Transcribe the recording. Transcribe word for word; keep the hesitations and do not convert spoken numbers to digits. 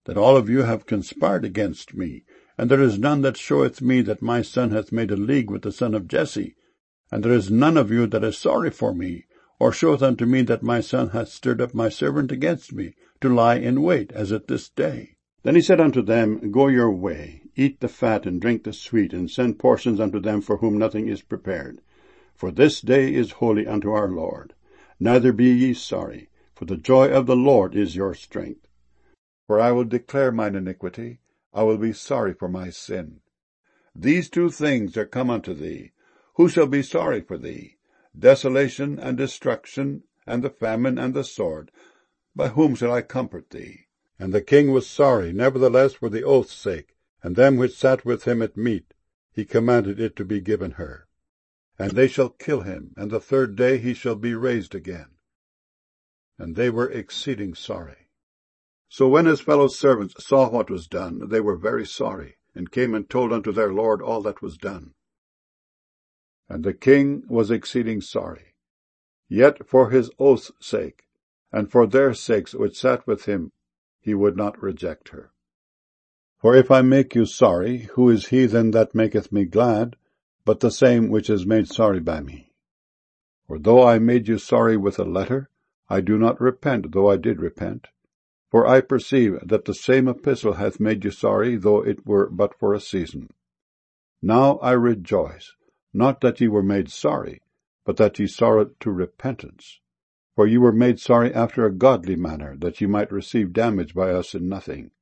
that all of you have conspired against me, and there is none that showeth me that my son hath made a league with the son of Jesse, and there is none of you that is sorry for me, or showeth unto me that my son hath stirred up my servant against me, to lie in wait, as at this day. Then he said unto them, Go your way, eat the fat, and drink the sweet, and send portions unto them for whom nothing is prepared. For this day is holy unto our Lord. Neither be ye sorry, for the joy of the Lord is your strength. For I will declare mine iniquity, I will be sorry for my sin. These two things are come unto thee. Who shall be sorry for thee? Desolation and destruction, and the famine and the sword. By whom shall I comfort thee? And the king was sorry, nevertheless for the oath's sake, and them which sat with him at meat, he commanded it to be given her. And they shall kill him, and the third day he shall be raised again. And they were exceeding sorry. So when his fellow servants saw what was done, they were very sorry, and came and told unto their lord all that was done. And the king was exceeding sorry. Yet for his oath's sake, and for their sakes which sat with him, he would not reject her. For if I make you sorry, who is he then that maketh me glad, but the same which is made sorry by me? For though I made you sorry with a letter, I do not repent, though I did repent. For I perceive that the same epistle hath made you sorry, though it were but for a season. Now I rejoice, not that ye were made sorry, but that ye sorrowed to repentance. For ye were made sorry after a godly manner, that ye might receive damage by us in nothing.